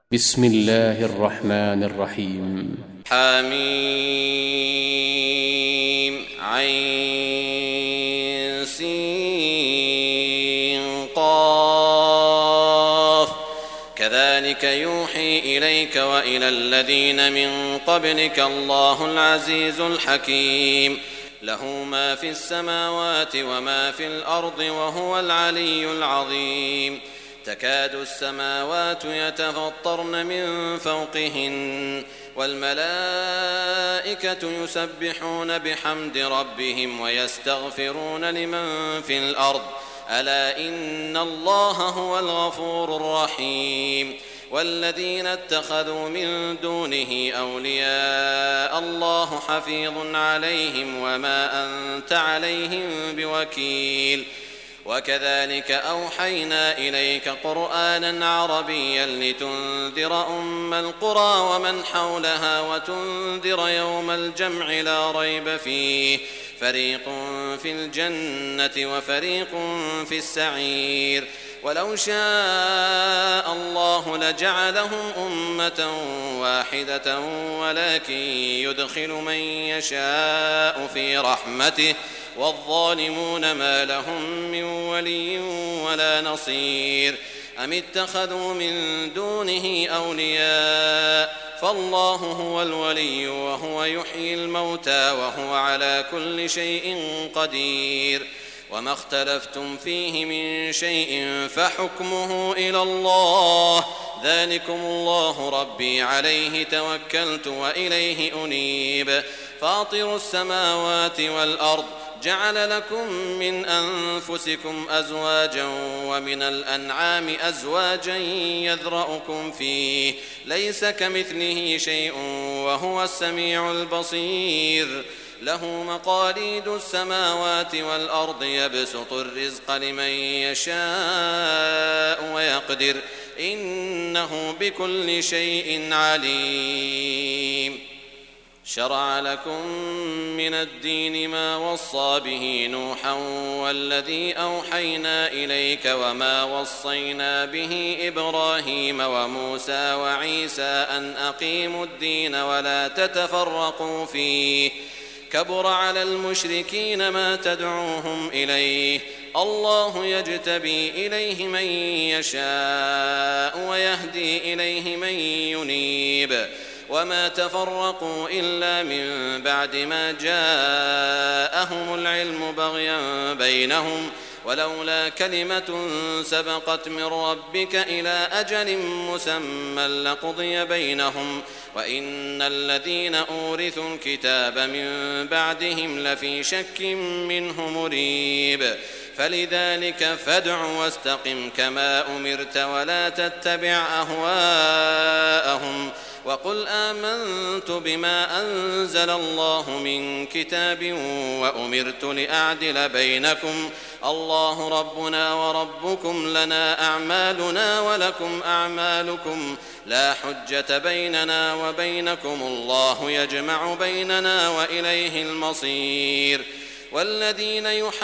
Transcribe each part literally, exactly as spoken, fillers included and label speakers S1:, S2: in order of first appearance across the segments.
S1: بسم الله الرحمن الرحيم.
S2: حميم عين سين قاف كذلك يوحي إليك وإلى الذين من قبلك الله العزيز الحكيم له ما في السماوات وما في الأرض وهو العلي العظيم. تكاد السماوات يتفطرن من فوقهن والملائكة يسبحون بحمد ربهم ويستغفرون لمن في الأرض ألا إن الله هو الغفور الرحيم. والذين اتخذوا من دونه أولياء الله حفيظ عليهم وما أنت عليهم بوكيل. وكذلك أوحينا إليك قرآنا عربيا لتنذر أم القرى ومن حولها وتنذر يوم الجمع لا ريب فيه فريق في الجنة وفريق في السعير. ولو شاء الله لجعلهم أمة واحدة ولكن يدخل من يشاء في رحمته والظالمون ما لهم من ولي ولا نصير. أم اتخذوا من دونه أولياء فالله هو الولي وهو يحيي الموتى وهو على كل شيء قدير. وما اختلفتم فيه من شيء فحكمه إلى الله ذلكم الله ربي عليه توكلت وإليه أنيب. فاطر السماوات والأرض جعل لكم من أنفسكم أزواجا ومن الأنعام أزواجا يذرأكم فيه ليس كمثله شيء وهو السميع البصير. له مقاليد السماوات والأرض يبسط الرزق لمن يشاء ويقدر إنه بكل شيء عليم. شرع لكم من الدين ما وصى به نوحا والذي أوحينا إليك وما وصينا به إبراهيم وموسى وعيسى أن أقيموا الدين ولا تتفرقوا فيه كبر على المشركين ما تدعوهم إليه الله يجتبي إليه من يشاء ويهدي إليه من ينيب. وما تفرقوا إلا من بعد ما جاءهم العلم بغيا بينهم ولولا كلمة سبقت من ربك إلى أجل مسمى لقضي بينهم وإن الذين أورثوا الكتاب من بعدهم لفي شك منه مريب. فلذلك فادع واستقم كما أمرت ولا تتبع أهواءهم وقل آمنت بما أنزل الله من كتاب وأمرت لأعدل بينكم الله ربنا وربكم لنا أعمالنا ولكم أعمالكم لا حجة بيننا وبينكم الله يجمع بيننا وإليه المصير. والذين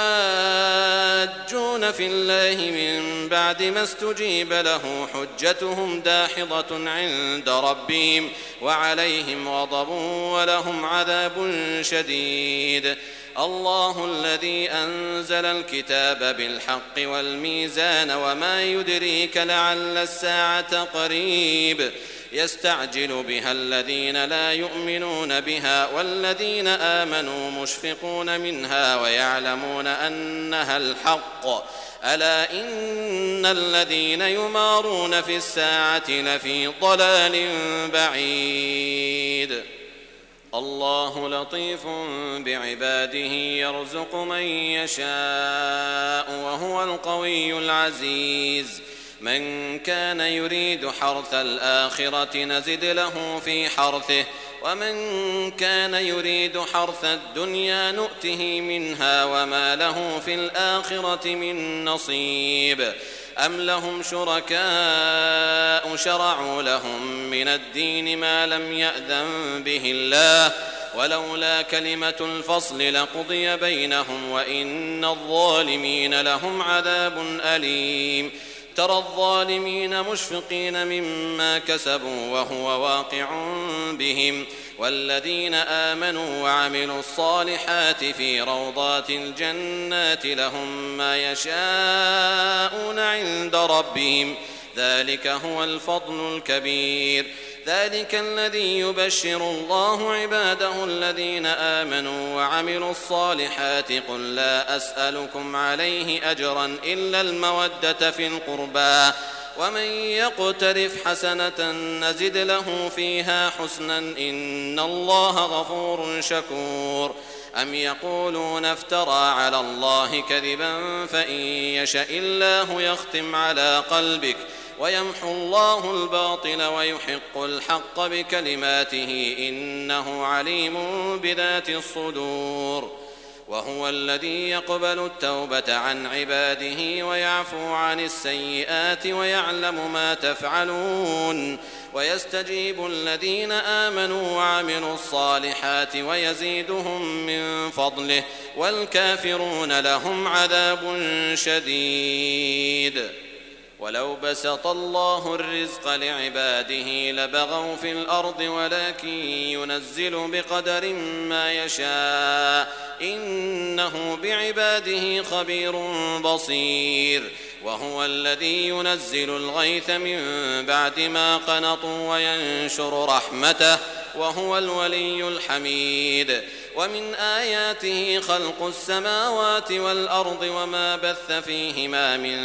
S2: يحاجون في الله من بعد ما استجيب له حجتهم داحضة عند ربهم وعليهم غضب ولهم عذاب شديد. الله الذي أنزل الكتاب بالحق والميزان وما يدريك لعل الساعة قريب يستعجل بها الذين لا يؤمنون بها والذين آمنوا مشفقون منها ويعلمون أنها الحق ألا إن الذين يمارون في الساعة لفي ضلال بعيد. الله لطيف بعباده يرزق من يشاء وهو القوي العزيز. من كان يريد حرث الآخرة نزد له في حرثه ومن كان يريد حرث الدنيا نؤته منها وما له في الآخرة من نصيب. أم لهم شركاء شرعوا لهم من الدين ما لم يأذن به الله ولولا كلمة الفصل لقضي بينهم وإن الظالمين لهم عذاب أليم. ترى الظالمين مشفقين مما كسبوا وهو واقع بهم والذين آمنوا وعملوا الصالحات في روضات الجنات لهم ما يشاءون عند ربهم ذلك هو الفضل الكبير ذلك الذي يبشر الله عباده الذين آمنوا وعملوا الصالحات قل لا أسألكم عليه أجرا إلا المودة في القربى ومن يقترف حسنة نزد له فيها حسنا إن الله غفور شكور أم يقولون افترى على الله كذبا فإن يشاء الله يختم على قلبك ويمحو الله الباطل ويحق الحق بكلماته إنه عليم بذات الصدور وهو الذي يقبل التوبة عن عباده ويعفو عن السيئات ويعلم ما تفعلون ويستجيب الذين آمنوا وعملوا الصالحات ويزيدهم من فضله والكافرون لهم عذاب شديد ولو بسط الله الرزق لعباده لبغوا في الأرض ولكن ينزل بقدر ما يشاء إنه بعباده خبير بصير وهو الذي ينزل الغيث من بعد ما قنطوا وينشر رحمته وهو الولي الحميد ومن آياته خلق السماوات والأرض وما بث فيهما من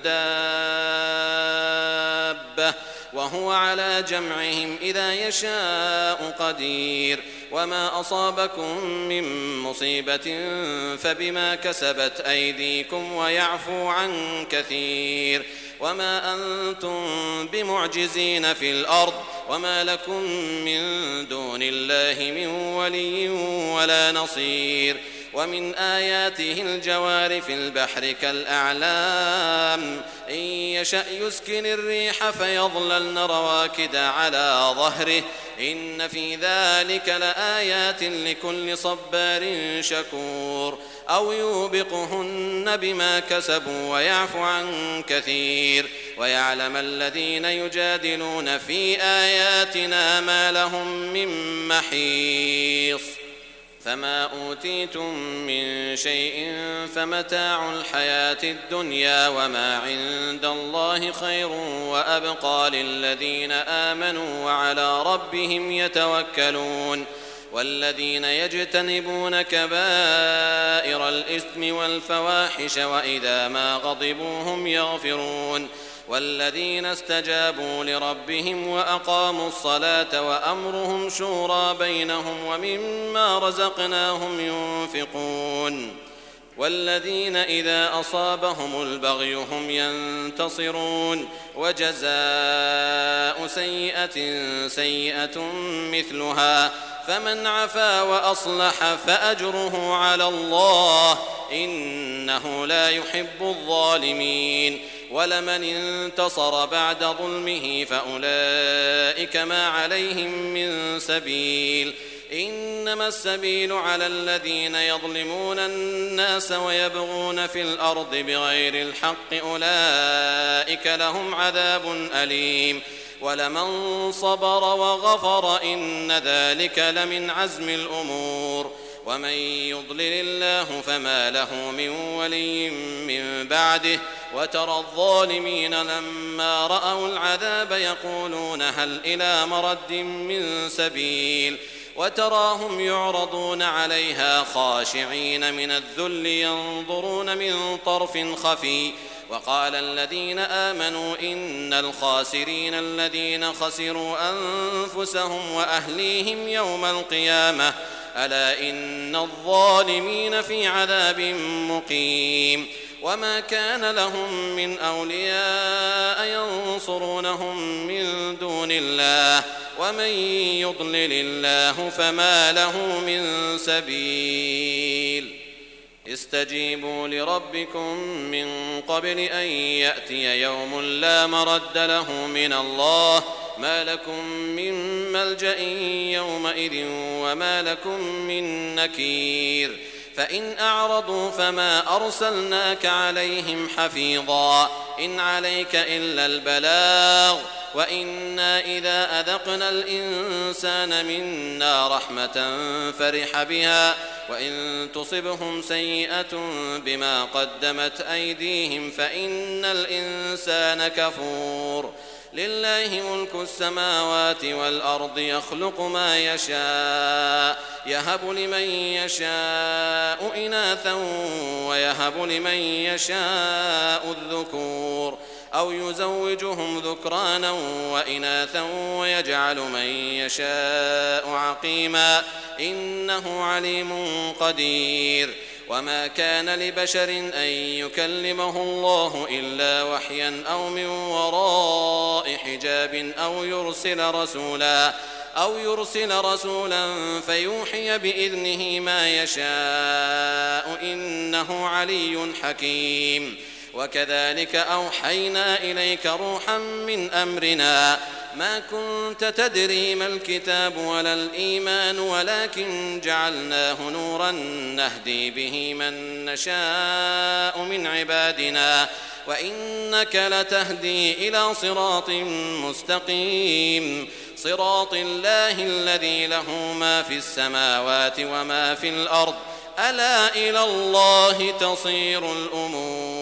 S2: دابة وهو على جمعهم إذا يشاء قدير وما أصابكم من مصيبة فبما كسبت أيديكم ويعفو عن كثير وما أنتم بمعجزين في الأرض وما لكم من دون الله من ولي ولا نصير ومن آياته الجوار في البحر كالأعلام إن يشأ يسكن الريح فيظللن رواكد على ظهره إن في ذلك لآيات لكل صبار شكور أو يوبقهن بما كسبوا ويعفو عن كثير ويعلم الذين يجادلون في آياتنا ما لهم من محيص فما أوتيتم من شيء فمتاع الحياة الدنيا وما عند الله خير وأبقى للذين آمنوا وعلى ربهم يتوكلون والذين يجتنبون كبائر الإثم والفواحش وإذا ما غضبوا هم يغفرون والذين استجابوا لربهم وأقاموا الصلاة وأمرهم شورى بينهم ومما رزقناهم ينفقون والذين إذا أصابهم البغي هم ينتصرون وجزاء سيئة سيئة مثلها فمن عفا وأصلح فأجره على الله إنه لا يحب الظالمين ولمن انتصر بعد ظلمه فأولئك ما عليهم من سبيل إنما السبيل على الذين يظلمون الناس ويبغون في الأرض بغير الحق أولئك لهم عذاب أليم ولمن صبر وغفر إن ذلك لمن عزم الأمور ومن يضلل الله فما له من ولي من بعده وترى الظالمين لما رأوا العذاب يقولون هل إلى مرد من سبيل وتراهم يعرضون عليها خاشعين من الذل ينظرون من طرف خفي وقال الذين آمنوا إن الخاسرين الذين خسروا أنفسهم وأهليهم يوم القيامة ألا إن الظالمين في عذاب مقيم وما كان لهم من أولياء ينصرونهم من دون الله ومن يضلل الله فما له من سبيل استجيبوا لربكم من قبل أن يأتي يوم لا مرد له من الله ما لكم من ملجأ يومئذ وما لكم من نكير فإن أعرضوا فما أرسلناك عليهم حفيظا إن عليك إلا البلاغ وإنا إذا أذقنا الإنسان منا رحمة فرح بها وإن تصبهم سيئة بما قدمت أيديهم فإن الإنسان كفور لله ملك السماوات والأرض يخلق ما يشاء يهب لمن يشاء إناثا ويهب لمن يشاء الذكور أو يزوجهم ذكرانا وإناثا ويجعل من يشاء عقيما إنه عليم قدير وما كان لبشر أن يكلمه الله إلا وحيا أو من وراء حجاب أو يرسل رسولا أو يرسل رسولا فيوحي بإذنه ما يشاء إنه علي حكيم وكذلك أوحينا إليك روحا من أمرنا ما كنت تدري ما الكتاب ولا الإيمان ولكن جعلناه نورا نهدي به من نشاء من عبادنا وإنك لتهدي إلى صراط مستقيم صراط الله الذي له ما في السماوات وما في الأرض ألا إلى الله تصير الأمور.